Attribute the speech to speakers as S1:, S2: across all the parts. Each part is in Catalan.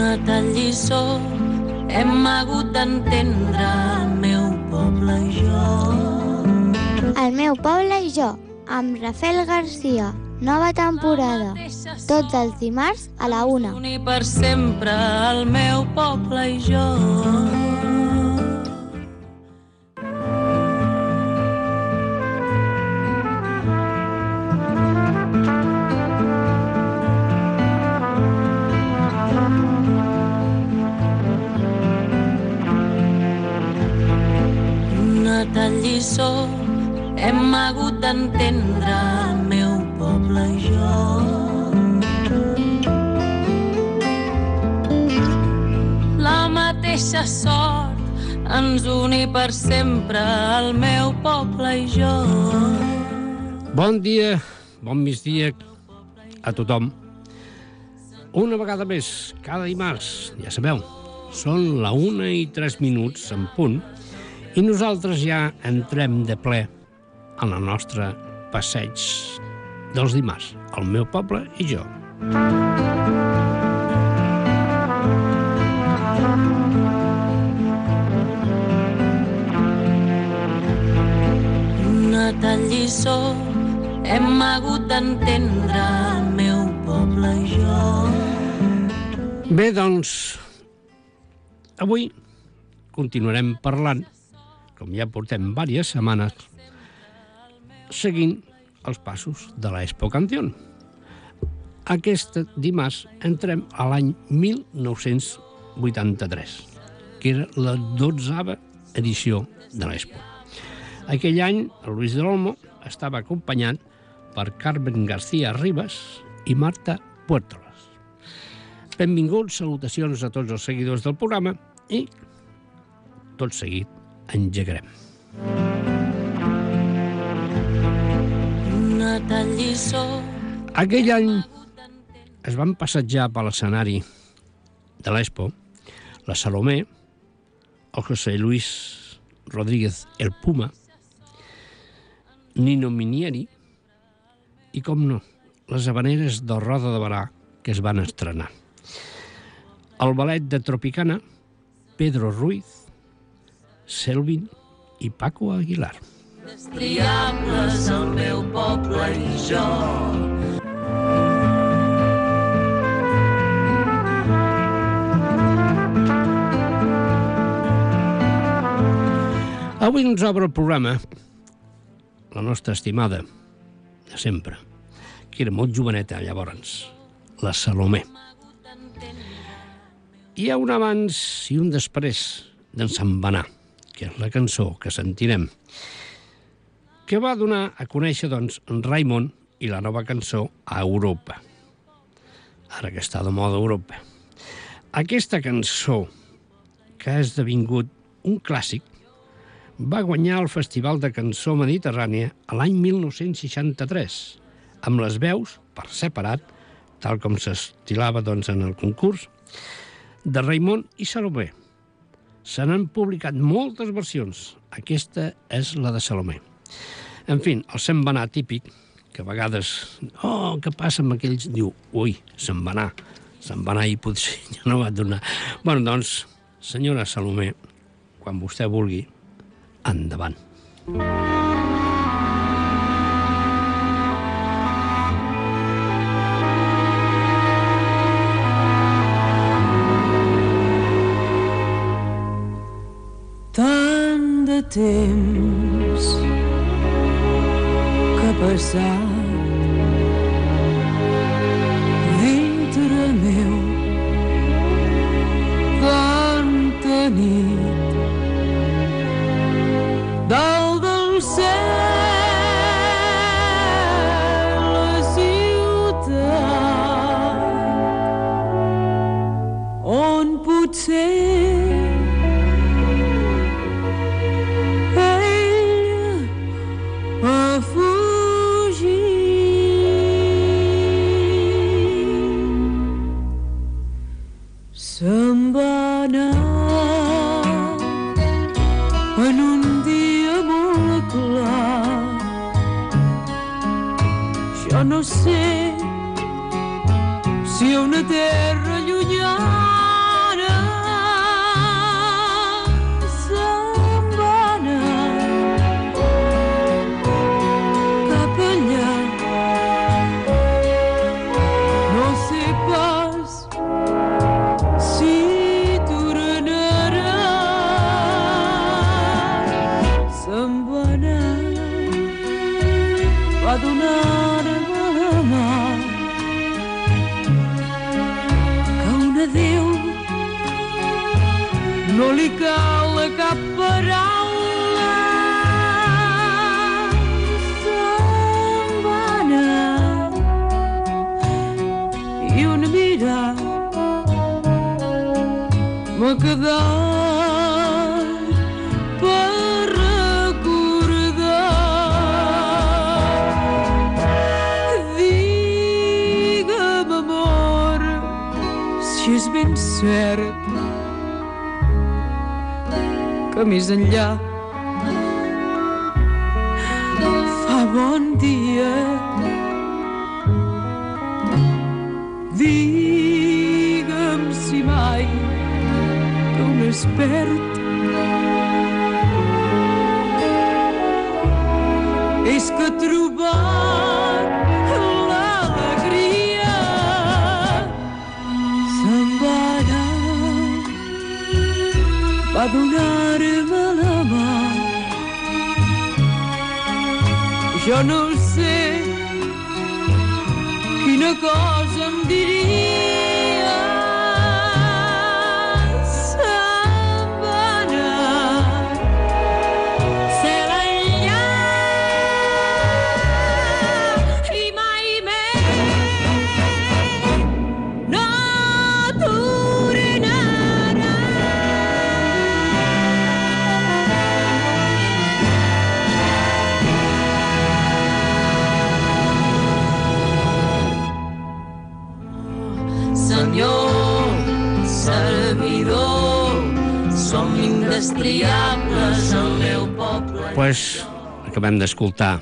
S1: Una tal lliçó hem hagut d'entendre el meu poble i jo.
S2: El meu poble i jo, amb Rafael Garcia. Nova temporada. Tots els dimarts a la 1.
S1: Unir per sempre el meu poble i jo. Una tal lliçó hem hagut d'entendre el meu poble i jo. La mateixa sort ens uni per sempre el meu poble i jo.
S3: Bon dia, bon migdia a tothom. Una vegada més, cada dimarts, ja sabeu, són la 1:03 en punt i nosaltres ja entrem de ple en el nostre passeig dels dimarts, el meu poble i jo.
S1: Una tal lliçó hem hagut d'entendre el meu poble i jo.
S3: Bé, doncs, avui continuarem parlant, com ja portem diverses setmanes, seguint els passos de l'Expo Canción. Aquest dimarts entrem a l'any 1983, que era la 12ª edició de l'Expo. Aquell any, el Luis del Olmo estava acompanyat per Carmen García Ribas i Marta Puertolas. Benvinguts, salutacions a tots els seguidors del programa i, tot seguit, engegarem. Aquell any es van passejar per l'escenari de l'Expo la Salomé, el José Luis Rodríguez el Puma, Nino Minieri i, com no, les habaneres del Roda de Barà que es van estrenar. El ballet de Tropicana, Pedro Ruiz, Selvin i Paco Aguilar.
S1: Destriables el meu poble i jo.
S3: Avui ens obre el programa la nostra estimada de sempre, que era molt joveneta llavors, la Salomé. Hi ha un abans i un després d'en Santbenar, que és la cançó que sentirem, que va donar a conèixer, doncs, en Raimon i la nova cançó a Europa. Ara que està de moda Europa. Aquesta cançó, que ha esdevingut un clàssic, va guanyar el Festival de Cançó Mediterrània a l'any 1963, amb les veus, per separat, tal com s'estilava, doncs, en el concurs, de Raimon i Salomé. Se n'han publicat moltes versions. Aquesta és la de Salomé. En fi, el Santbenar típic, que a vegades, què passa amb aquells? Diu, ui, Santbenar i potser ja no va donar. Bé, doncs, senyora Salomé, quan vostè vulgui, endavant.
S1: Tant de temps que ha passat dintre meu, tanta nit dalt del cel, la ciutat on potser se'n va anar en un dia molt clar. Jo no sé si una terra llunyana d'adéu. No li cal cap paraula, se'n va anar i una mirada m'ha quedat per recordar. Digue'm, amor, si és ben cert que més enllà fa bon dia. Digue'm si mai que un es perd és que ha trobat l'alegria. Se'n va anar, va donar-me la mà. Jo no sé quina cosa em diria. Se'n va anar cel enllà i mai més no tornarà. Senyor, servidor, som indestriables al meu poble.
S3: Pues acabem d'escoltar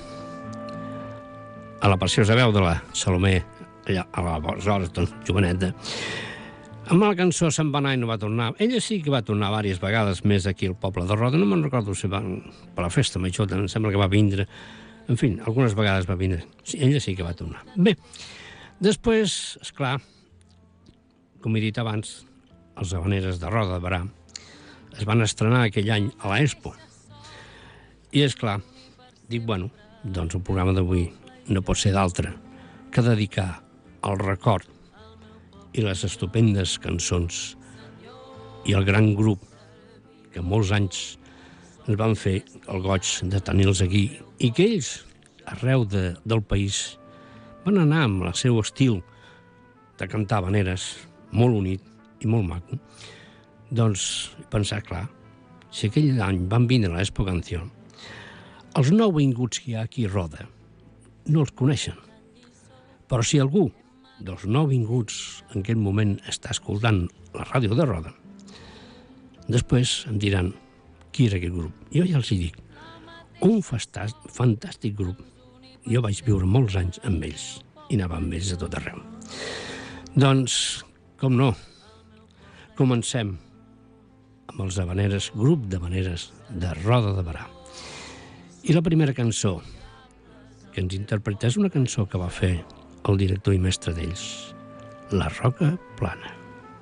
S3: a la preciosa veu de la Salomé, allà a l'aleshores doncs, joveneta, amb la cançó Se'n va anar i no va tornar. Ella sí que va tornar diverses vegades més aquí al poble de Roda. No me'n recordo si va per la festa major, em sembla que va vindre. En fi, algunes vegades va vindre. Sí, ella sí que va tornar. Bé, després, esclar, com he dit abans, els Havaneres de Roda de Berà es van estrenar aquell any a l'Expo. I, esclar, dic, bueno, doncs el programa d'avui no pot ser d'altre que dedicar al record i les estupendes cançons i el gran grup que molts anys ens van fer el goig de tenir-los aquí i que ells, arreu del país, van anar amb el seu estil de cantar habaneres molt unit i molt maco. Doncs pensar, clar, si aquell any van vindre a l'Expo Canción, els nouvinguts que hi ha aquí a Roda no els coneixen. Però si algú dels nouvinguts en aquest moment està escoltant la ràdio de Roda, després em diran qui era aquest grup. Jo ja els hi dic, un fantàstic grup. Jo vaig viure molts anys amb ells i anava amb ells a tot arreu. Doncs, com no, comencem amb els Havaneres, grup d'Havaneres de Roda de Berà. I la primera cançó que ens interpreta és una cançó que va fer el director i mestre d'ells, La Roca Plana.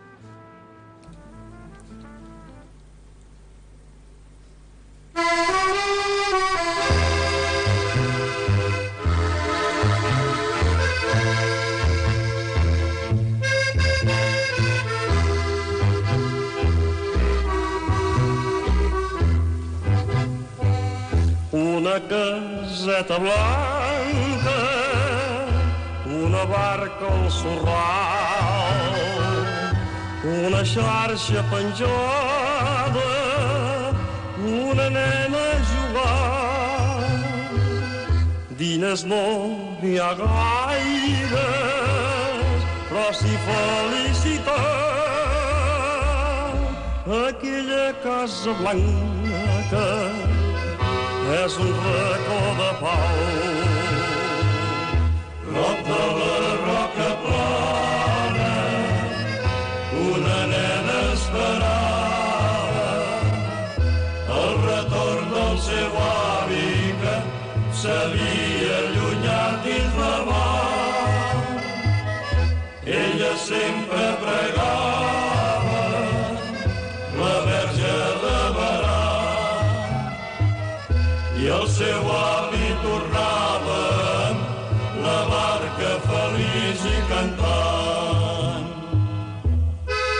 S4: Una caseta blanca, una barca al sorral, una xarxa penjada, una nena a jugar. Diners no n'hi ha gaires, però sí felicitat. Aquella casa blanca és un racó de pau. Prop de la Roca Plana, una nena esperava el retorn del seu avi que s'havia allunyat dins la mar. Ella sempre pregava la Verge de Berà i el seu avi tornava amb la barca feliç i cantant.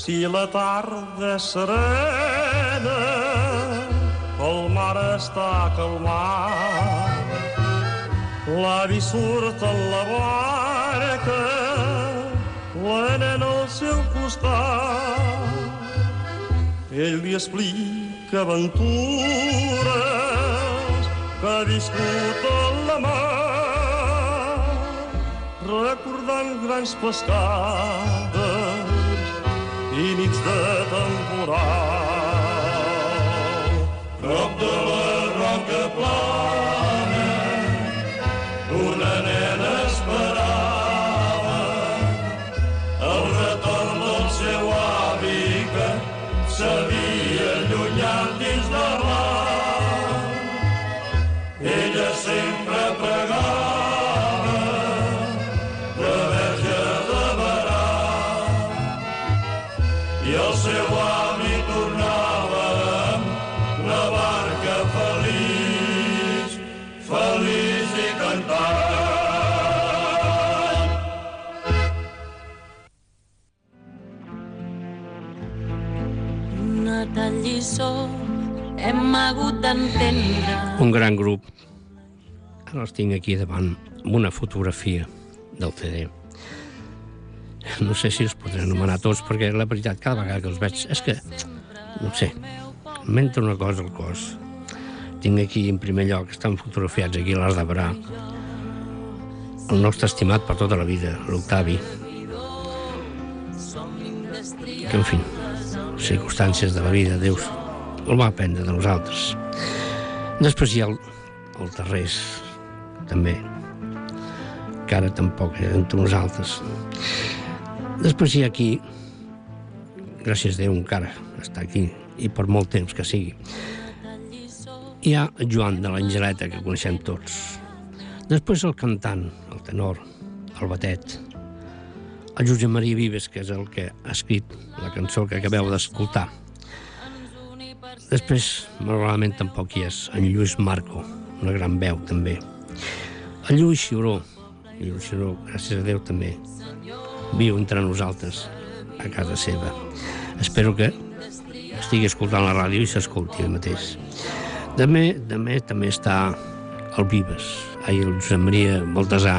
S4: Si la tarda és serena, el mar està calmat, l'avi surt en la barca, la nena al seu costat. Ell li explica aventures que ha viscut a la mar, recordant grans pescades i nits de temporal. Prop de la roca plana, una nena esperava el retorn del seu avi que s'havia allunyat dins de mar. Ella sempre pregava la Verge de Berà i el seu avi tornava amb la barca feliç, feliç i cantant.
S1: Una tal lliçó hem hagut d'entendre.
S3: Un gran grup. Ara els tinc aquí davant amb una fotografia del CD. No sé si els podré anomenar tots, perquè la veritat, cada vegada que els veig, és que, no sé, m'entra una cosa al cos. Tinc aquí, en primer lloc, estan fotografiats aquí a l'Arc de Berà, el nostre estimat per tota la vida, l'Octavi, que, en fi, circumstàncies de la vida, Déu el va prendre de nosaltres. Després hi ha el Tarrés, també, que ara tampoc és entre nosaltres. Després hi ha aquí, gràcies a Déu encara està aquí, i per molt temps que sigui, hi ha Joan de l'Angeleta, que coneixem tots. Després el cantant, el tenor, el batet, el Josep Maria Vives, que és el que ha escrit la cançó que acabeu d'escoltar. Després, malauradament, tampoc hi és en Lluís Marco, una gran veu també. El Lluís Xiuró, gràcies a Déu també, viu entre nosaltres, a casa seva. Espero que estigui escoltant la ràdio i s'escolti el mateix. També està el Vives, el Josep Maria Baltasar,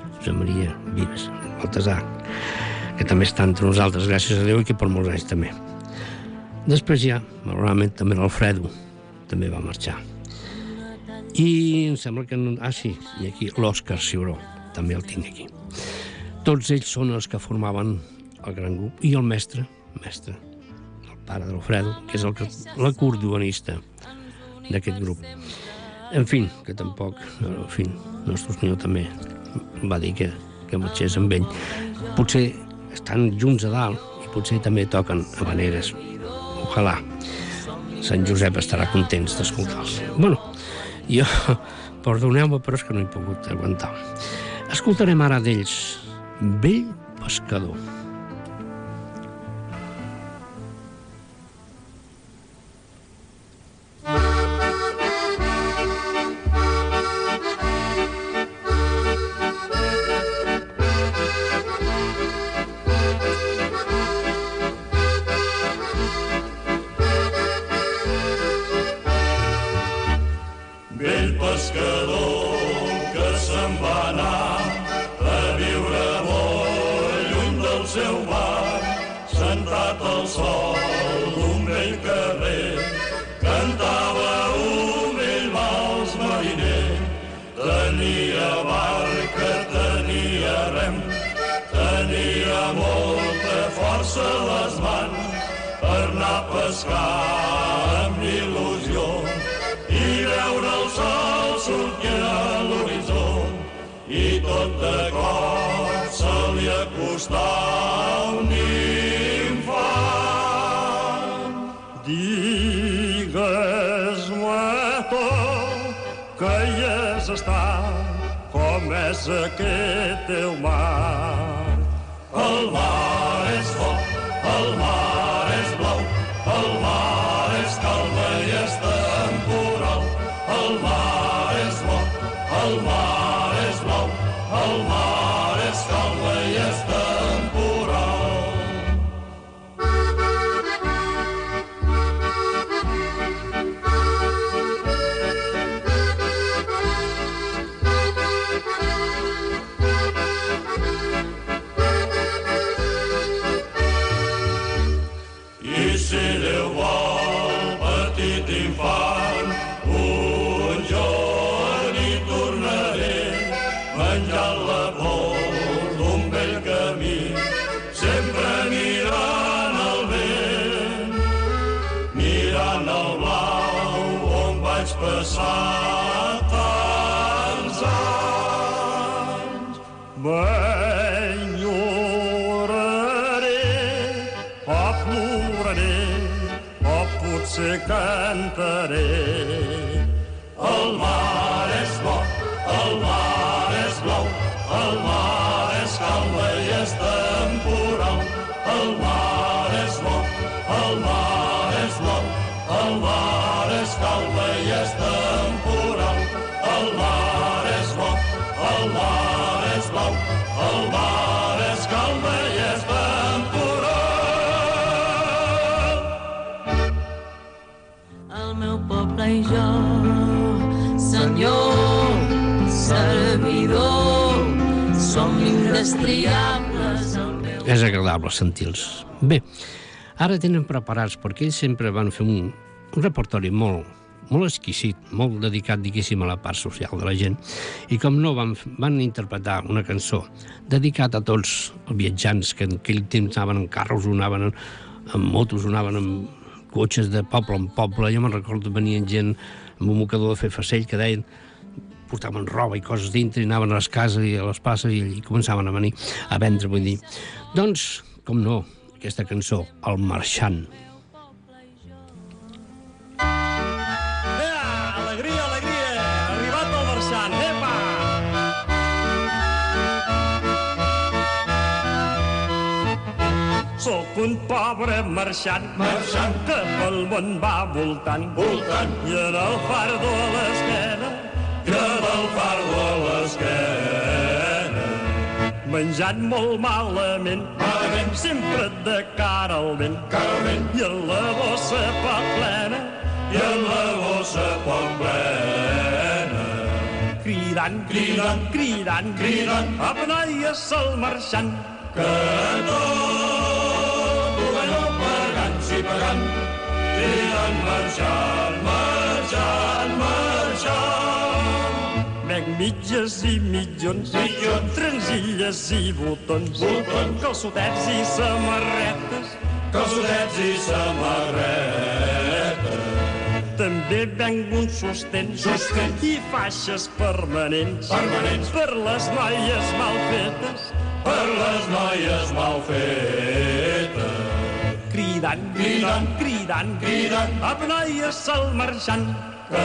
S3: que també està entre nosaltres, gràcies a Déu, i que per molts anys també. Després hi ha, malauradament, també l'Alfredo, també va marxar. I em sembla que... sí, i aquí l'Òscar Ciuró, també el tinc aquí. Tots ells són els que formaven el gran grup, i el mestre, el pare de l'Alfredo, que és l'acordeonista d'aquest grup. En fi, que tampoc, Nostre Senyor també va dir que marxés amb ell. Potser estan junts a dalt i potser també toquen havaneres. Ojalà. Sant Josep estarà contents d'escoltar-los. Bueno, jo, perdoneu-me, però és que no he pogut aguantar. Escoltarem ara d'ells Vell Pescador.
S4: Vell pescador que se'n va anar a viure molt lluny del seu bar, sentat al sol d'un vell carrer, cantava un vell vals mariner. Tenia barca, tenia rem, tenia molta força a les mans per anar a pescar amb il·lusió i veure el sol sortir a l'horitzó, i tot de cop se li acostà un infant. Digues-me tu que hi has estat, com és aquest teu mar. El mar és foc, el mar és blau, el mar és calma i és temporal. El mar és bo, el mar és blau, el mar és calma i és temporal. passat tants anys. M'enyoraré, o ploraré, o potser cantaré. El mar és bo, el mar és blau, el mar és calma i és temporal. El mar és bo, el mar és blau, el mar és calma i és temporal. El mar és bo, el mar és blau, el mar és calma i és temporal.
S1: El meu poble i jo, Senyor, servidor, som indestriables.
S3: És agradable sentir-los. Bé, ara tenen preparats, perquè ells sempre van fer un repertori molt exquisit, molt dedicat, diguéssim, a la part social de la gent, i com no, van interpretar una cançó dedicat a tots els viatjants que en aquell temps anaven en carros, o anaven en motos, o anaven en cotxes de poble en poble. Jo me'n recordo que venien gent amb un mocador de fer facell que deien, portaven roba i coses dintre i anaven a les cases i a les passes i començaven a venir a vendre, vull dir. Doncs, com no, aquesta cançó, El marxant.
S4: Alegria, alegria! Ha arribat el marxant, epa! Sóc un pobre marxant, que pel món va voltant, i en el fardo a l'esquena, menjant molt malament, sempre de cara al vent, i en la bossa poc plena, cridant, apnaies el marxant, que tot ho veniu pagant, sí pagant, cridant, marxant. Venc mitges i mitjons, transilles i botons, calçotets i samarretes, també venc un sostén i faixes permanents, per les noies mal fetes, cridant, apnaies el marxant, que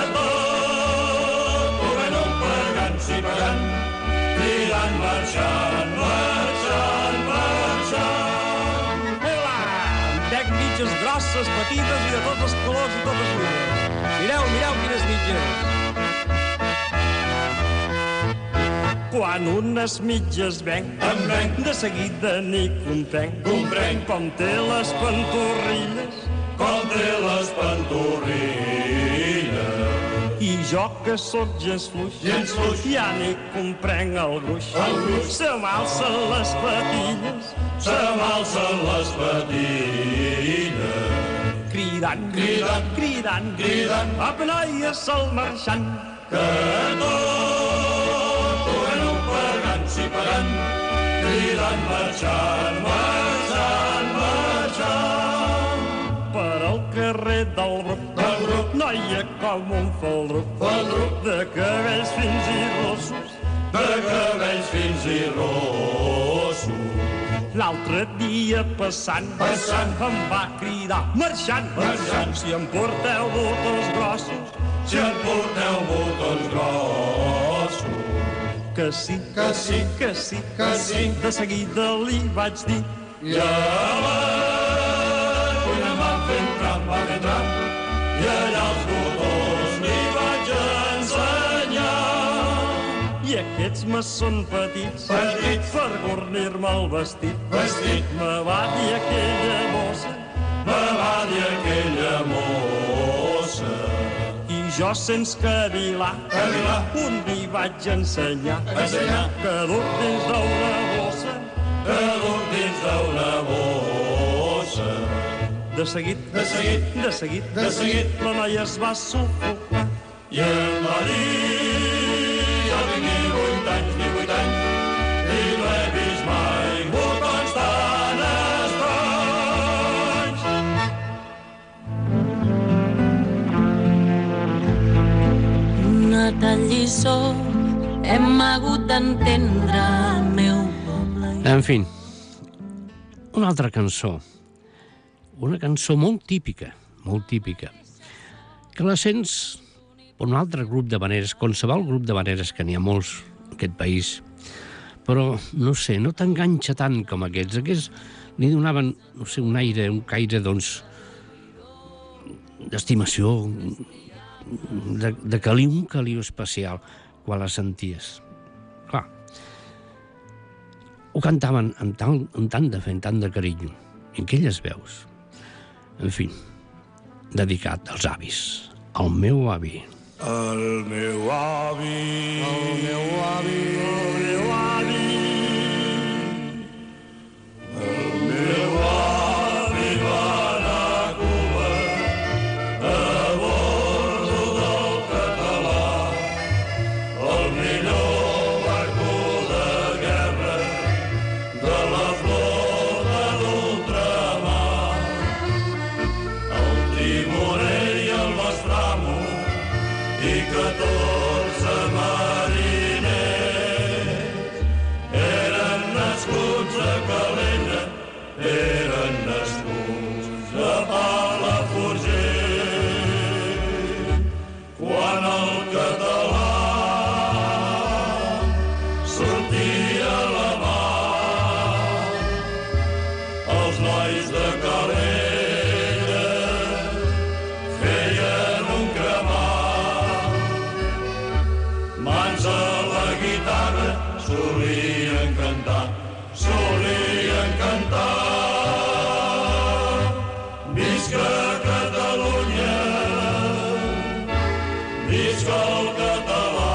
S4: tot ho veniu pagant, sí pagant, cridant, marxant. Veig mitges grosses, petites i de tots els colors i totes mides. Mireu quines mitges. Quan unes mitges venc, de seguida n'hi comprenc, com té les pantorrilles, i jo que sóc gens fluix, ja n'hi comprenc el gruix, se m'alcen les patilles, cridant, apnaies el marxant, que tot ho veniu pagant, sí pagant, cridant, marxant. Per al carrer del Bruc, noia com un faldruc, de cabells fins i rossos, l'altre dia passant, em va cridar, marxant, si em porteu botons grossos, que sí, de seguida li vaig dir, i a la cuina em van fent tram, i allà els botons li vaig ensenyar, i aquests me són petits, per guarnir-me el vestit, me va dir aquella mossa, i jo sense cavilar, un li vaig ensenyar, que dur dins d'una bossa, de seguit, la noia es va sufocar, i em va dir, jo tinc 18 anys, i no he vist mai botons tan estranys.
S1: sóc, hem hagut d'entendre el meu poble.
S3: En fi, una altra cançó. Una cançó molt típica, que la sents per un altre grup de maneres, qualsevol grup de maneres, que n'hi ha molts en aquest país, però, no sé, no t'enganxa tant com aquests. Aquests li donaven, no sé, un aire, un caire, doncs, d'estimació, de caliu, un caliu especial, quan la senties. Clar, ho cantaven amb tant de fe, amb tant de carinyo, en aquelles veus. En fi, dedicat als avis. Al meu avi.
S4: El meu avi, el meu avi, el meu avi. El meu avi va anar a Cuba a bordo del Català, el millor barco de guerra de la flota d'ultramar. El timoner i el mastramo i 14 mariners eren nascuts a Calella, eren nascuts a Palafrugell. Quan el català sortia a la mar, els nois de Calella feien un cremat. Mans a la guitarra solien cantar, visca Catalunya, visca el català.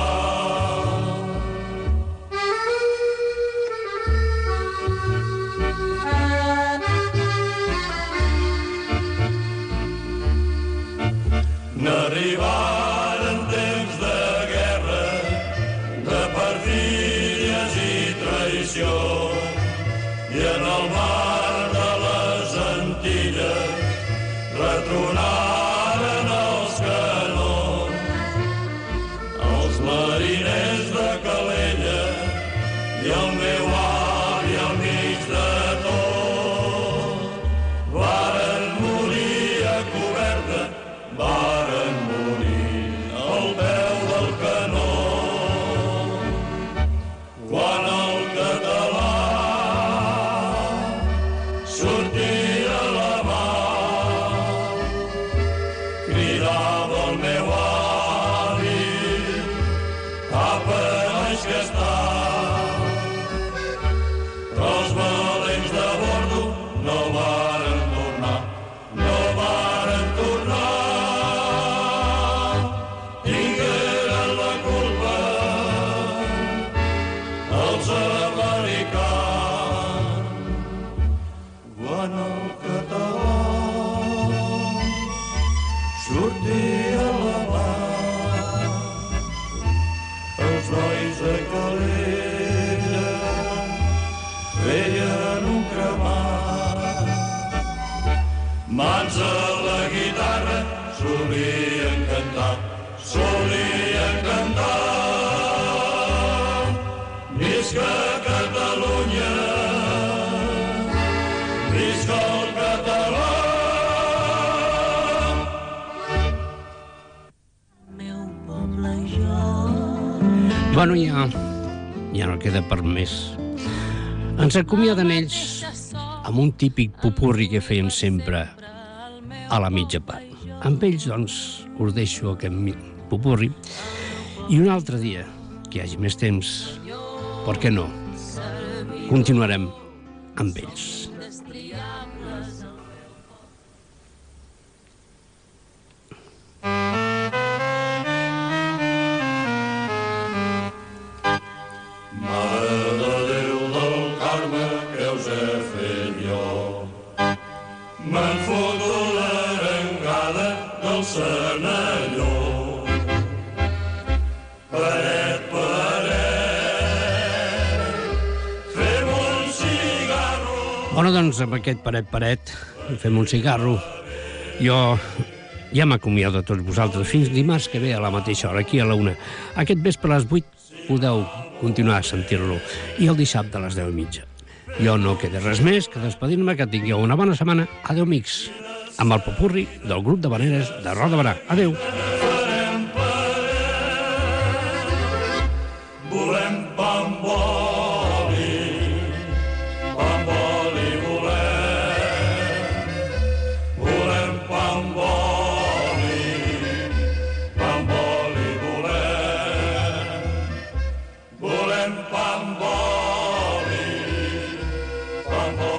S4: N'arribaren temps de guerra, de perfídies i traïció, i en el mar de les Antilles retronaren els canons. Els mariners de Calella i el meu avi al mig de tot varen morir a coberta, varen morir al peu del canó. Quan el català sortia a la mar, cridava el meu avi, apa, baix que està. Però els valents de bordo no varen tornar, no varen tornar. Tingueren la culpa els americans. Quan el català sortia a la mar, els nois de Calella feien un cremat. Mans a la guitarra solien cantar, visca Catalunya, visca el català.
S1: Meu poble i jo.
S3: Bueno, ja no queda per més. Ens acomiaden ells amb un típic popurri que feien sempre a la mitja part. Amb ells, doncs, us deixo aquest popurri i un altre dia, que hi hagi més temps, per què no, continuarem amb ells.
S4: Mare de Déu del Carme, que us he fet jo? Me'n foto l'arengada del Senelló. Paret, fem un cigarro.
S3: Bueno, doncs, amb aquest paret, fem un cigarro. Jo Ja m'acomiado de tots vosaltres. Fins dimarts que ve a la mateixa hora, aquí a la 1. Aquest vespre a les 8 podeu continuar a sentir-lo. I el dissabte a les 10:30. Jo no queda res més que despedir-me, que tingueu una bona setmana. Adéu, amics. Amb el popurri del grup d'havaneres de Roda Barà. Adéu.